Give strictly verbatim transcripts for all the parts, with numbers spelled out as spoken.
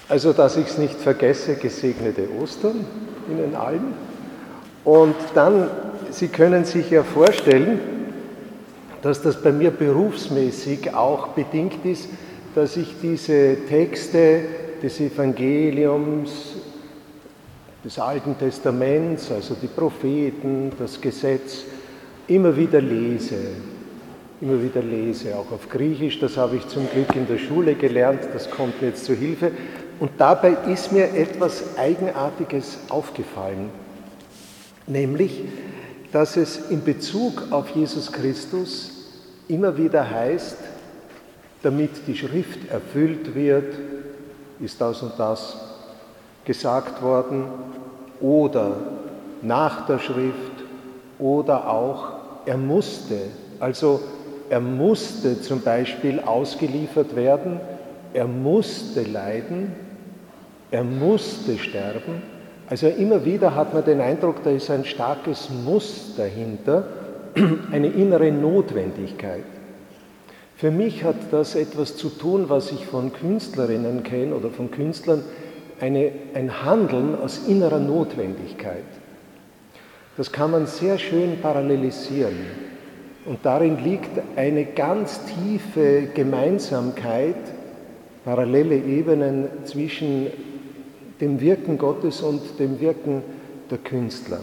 Also, dass ich es nicht vergesse, gesegnete Ostern Ihnen allen. Und dann, Sie können sich ja vorstellen, dass das bei mir berufsmäßig auch bedingt ist, dass ich diese Texte des Evangeliums, des Alten Testaments, also die Propheten, das Gesetz, immer wieder lese. Immer wieder lese, auch auf Griechisch, das habe ich zum Glück in der Schule gelernt, das kommt mir jetzt zur Hilfe. Und dabei ist mir etwas Eigenartiges aufgefallen, nämlich, dass es in Bezug auf Jesus Christus immer wieder heißt, damit die Schrift erfüllt wird, ist das und das gesagt worden, oder nach der Schrift, oder auch er musste, also er musste zum Beispiel ausgeliefert werden, er musste leiden, er musste sterben. Also immer wieder hat man den Eindruck, da ist ein starkes Muss dahinter, eine innere Notwendigkeit. Für mich hat das etwas zu tun, was ich von Künstlerinnen kenne oder von Künstlern, eine, ein Handeln aus innerer Notwendigkeit. Das kann man sehr schön parallelisieren. Und darin liegt eine ganz tiefe Gemeinsamkeit, parallele Ebenen zwischen dem Wirken Gottes und dem Wirken der Künstler.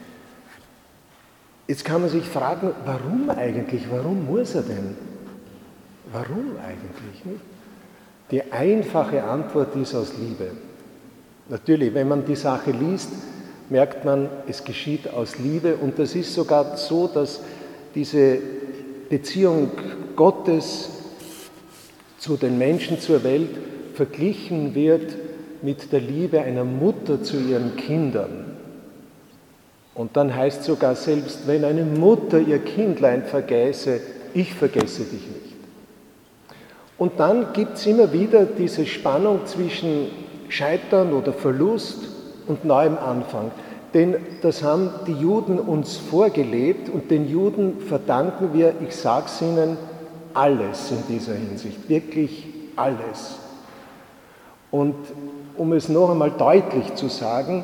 Jetzt kann man sich fragen, warum eigentlich? Warum muss er denn? Warum eigentlich? Nicht? Die einfache Antwort ist aus Liebe. Natürlich, wenn man die Sache liest, merkt man, es geschieht aus Liebe. Und das ist sogar so, dass diese Beziehung Gottes zu den Menschen, zur Welt, verglichen wird mit der Liebe einer Mutter zu ihren Kindern. Und dann heißt sogar, selbst wenn eine Mutter ihr Kindlein vergäße, ich vergesse dich nicht. Und dann gibt es immer wieder diese Spannung zwischen Scheitern oder Verlust und neuem Anfang. Denn das haben die Juden uns vorgelebt und den Juden verdanken wir, ich sage es Ihnen, alles in dieser Hinsicht, wirklich alles. Und um es noch einmal deutlich zu sagen,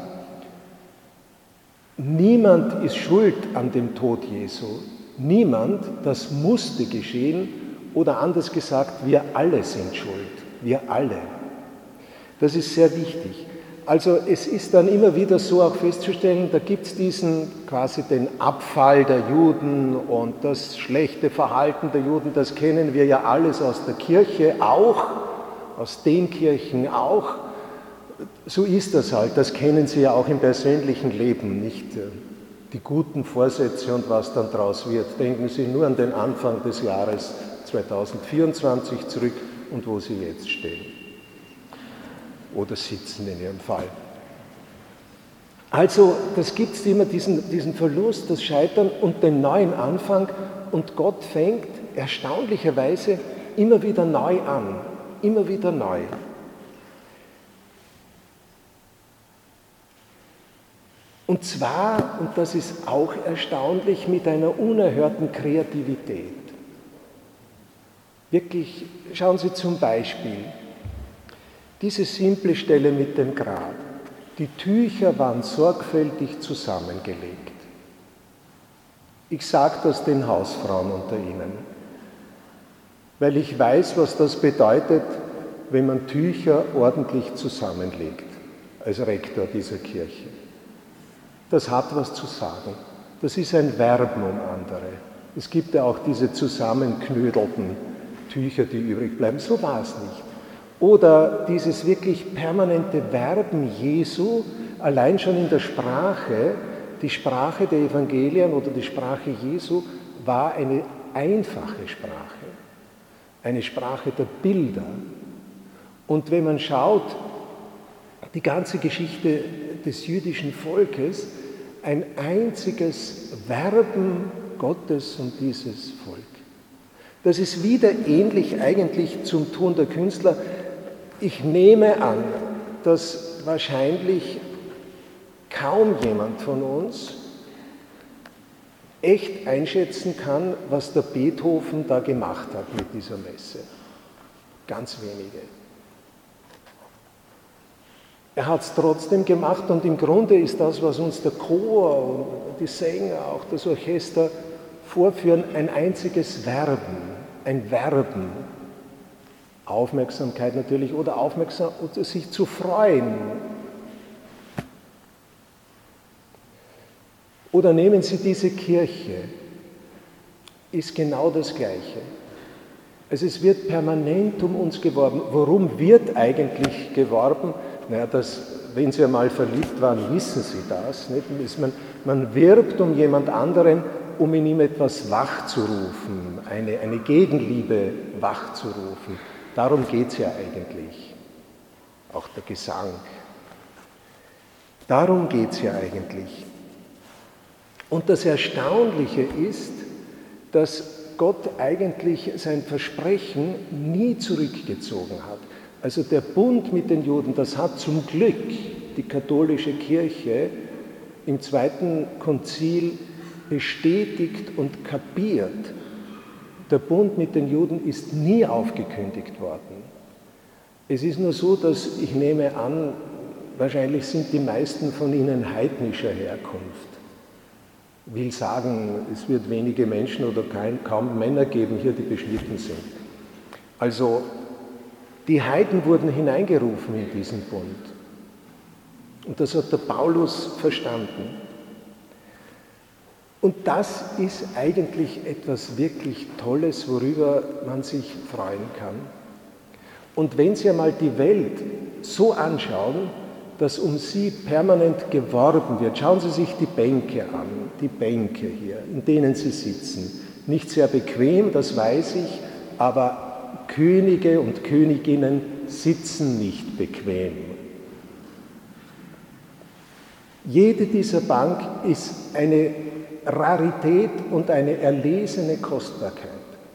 niemand ist schuld an dem Tod Jesu. Niemand, das musste geschehen, oder anders gesagt, wir alle sind schuld. Wir alle. Das ist sehr wichtig. Also es ist dann immer wieder so auch festzustellen, da gibt es diesen quasi den Abfall der Juden und das schlechte Verhalten der Juden, das kennen wir ja alles aus der Kirche auch, aus den Kirchen auch. So ist das halt, das kennen Sie ja auch im persönlichen Leben, nicht die guten Vorsätze und was dann draus wird. Denken Sie nur an den Anfang des Jahres zweitausendvierundzwanzig zurück und wo Sie jetzt stehen. Oder sitzen in Ihrem Fall. Also, das gibt es immer, diesen, diesen Verlust, das Scheitern und den neuen Anfang. Und Gott fängt erstaunlicherweise immer wieder neu an. Immer wieder neu. Und zwar, und das ist auch erstaunlich, mit einer unerhörten Kreativität. Wirklich, schauen Sie zum Beispiel, diese simple Stelle mit dem Grab. Die Tücher waren sorgfältig zusammengelegt. Ich sage das den Hausfrauen unter Ihnen, weil ich weiß, was das bedeutet, wenn man Tücher ordentlich zusammenlegt, als Rektor dieser Kirche. Das hat was zu sagen. Das ist ein Werben um andere. Es gibt ja auch diese zusammenknödelten Tücher, die übrig bleiben. So war es nicht. Oder dieses wirklich permanente Werben Jesu, allein schon in der Sprache, die Sprache der Evangelien oder die Sprache Jesu war eine einfache Sprache, eine Sprache der Bilder. Und wenn man schaut, die ganze Geschichte des jüdischen Volkes, ein einziges Werben Gottes um dieses Volk. Das ist wieder ähnlich eigentlich zum Tun der Künstler. Ich nehme an, dass wahrscheinlich kaum jemand von uns echt einschätzen kann, was der Beethoven da gemacht hat mit dieser Messe. Ganz wenige. er hat es trotzdem gemacht und im Grunde ist das, was uns der Chor und die Sänger, auch das Orchester vorführen, ein einziges Werben, ein Werben. Aufmerksamkeit natürlich oder aufmerksam oder sich zu freuen. Oder nehmen Sie diese Kirche, ist genau das Gleiche. Also es wird permanent um uns geworben. Worum wird eigentlich geworben? Naja, das, wenn Sie einmal verliebt waren, wissen Sie das. Nicht? Man, man wirbt um jemand anderen, um in ihm etwas wachzurufen, eine, eine Gegenliebe wachzurufen. Darum geht es ja eigentlich. Auch der Gesang. Darum geht es ja eigentlich. Und das Erstaunliche ist, dass Gott eigentlich sein Versprechen nie zurückgezogen hat. Also der Bund mit den Juden, das hat zum Glück die katholische Kirche im Zweiten Konzil bestätigt und kapiert. Der Bund mit den Juden ist nie aufgekündigt worden. Es ist nur so, dass ich nehme an, wahrscheinlich sind die meisten von ihnen heidnischer Herkunft. Will sagen, es wird wenige Menschen oder kein, kaum Männer geben hier, die beschnitten sind. Also die Heiden wurden hineingerufen in diesen Bund. Und das hat der Paulus verstanden. Und das ist eigentlich etwas wirklich Tolles, worüber man sich freuen kann. Und wenn Sie einmal die Welt so anschauen, dass um sie permanent geworben wird, schauen Sie sich die Bänke an, die Bänke hier, in denen Sie sitzen. Nicht sehr bequem, das weiß ich, aber Könige und Königinnen sitzen nicht bequem. Jede dieser Bank ist eine Rarität und eine erlesene Kostbarkeit.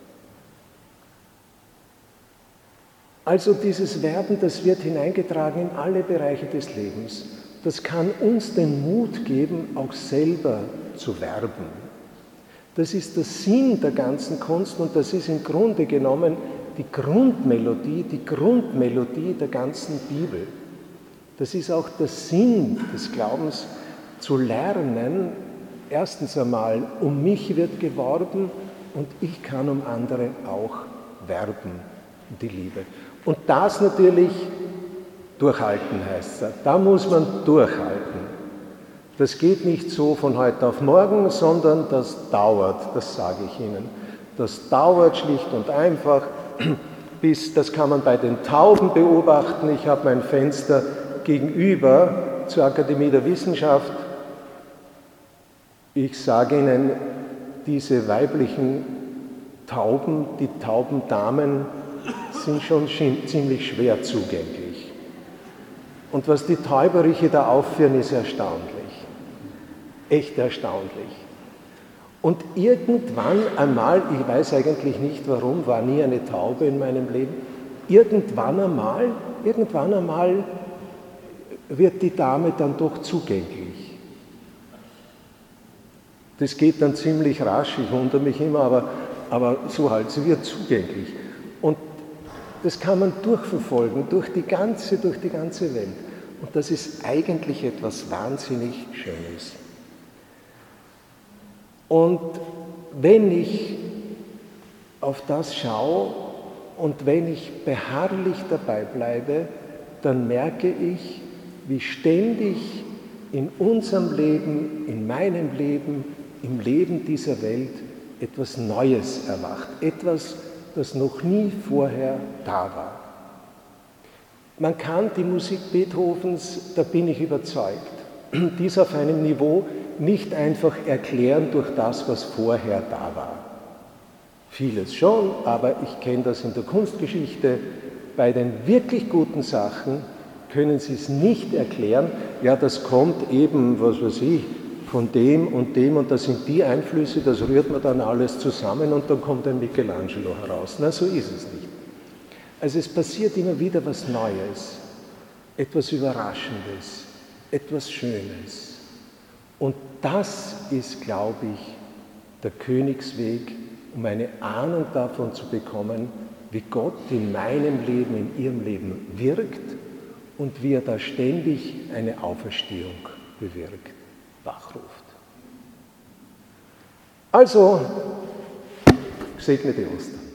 Also dieses Werben, das wird hineingetragen in alle Bereiche des Lebens. Das kann uns den Mut geben, auch selber zu werben. Das ist der Sinn der ganzen Kunst und das ist im Grunde genommen die Grundmelodie, die Grundmelodie der ganzen Bibel. Das ist auch der Sinn des Glaubens, zu lernen, erstens einmal, um mich wird geworben und ich kann um andere auch werben, die Liebe. Und das natürlich durchhalten heißt es. Da muss man durchhalten. Das geht nicht so von heute auf morgen, sondern das dauert, das sage ich Ihnen. Das dauert schlicht und einfach, bis, das kann man bei den Tauben beobachten. Ich habe mein Fenster gegenüber zur Akademie der Wissenschaft. Ich sage Ihnen, diese weiblichen Tauben, die Taubendamen, sind schon ziemlich schwer zugänglich. Und was die Täuberiche da aufführen, ist erstaunlich. Echt erstaunlich. Und irgendwann einmal, ich weiß eigentlich nicht warum, war nie eine Taube in meinem Leben, irgendwann einmal, irgendwann einmal wird die Dame dann doch zugänglich. Das geht dann ziemlich rasch, ich wundere mich immer, aber, aber so halt, sie wird zugänglich. Und das kann man durchverfolgen, durch die ganze, durch die ganze Welt. Und das ist eigentlich etwas wahnsinnig Schönes. Und wenn ich auf das schaue und wenn ich beharrlich dabei bleibe, dann merke ich, wie ständig in unserem Leben, in meinem Leben, im Leben dieser Welt etwas Neues erwacht, etwas, das noch nie vorher da war. Man kann die Musik Beethovens, da bin ich überzeugt, dies auf einem Niveau nicht einfach erklären durch das, was vorher da war. Vieles schon, aber ich kenne das in der Kunstgeschichte. Bei den wirklich guten Sachen können Sie es nicht erklären, ja, das kommt eben, was weiß ich, von dem und dem und das sind die Einflüsse, das rührt man dann alles zusammen und dann kommt ein Michelangelo heraus. Na, so ist es nicht. Also es passiert immer wieder was Neues, etwas Überraschendes, etwas Schönes. Und das ist, glaube ich, der Königsweg, um eine Ahnung davon zu bekommen, wie Gott in meinem Leben, in Ihrem Leben wirkt und wie er da ständig eine Auferstehung bewirkt, wachruft. Also, gesegnete Ostern.